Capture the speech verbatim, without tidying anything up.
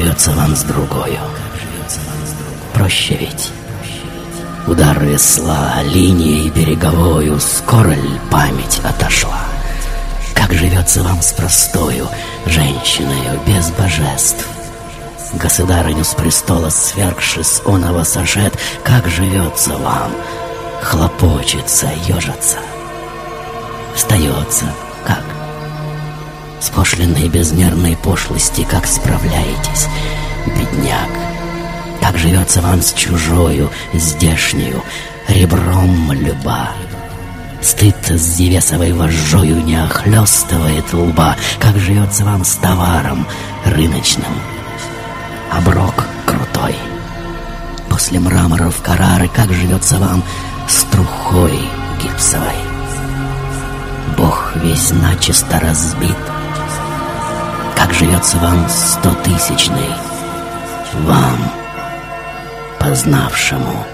живется вам с другою? Проще ведь. Удар весла, линией береговою, скоро ли память отошла? Как живется вам с простою женщиною без божеств? Государыню с престола свергши с оного сошед, как живется вам? Хлопочется, ежится, встается, как? С пошлиной безмерной пошлости, как справляетесь, бедняк? Как живется вам с чужою, здешнею, ребром люба? Стыд с зевесовой вожжою не охлёстывает лба. Как живется вам с товаром рыночным? Оброк крутой. После мраморов Каррары, как живется вам с трухой гипсовой? Бог весь начисто разбит. Как живется вам стотысячный? Вам, познавшему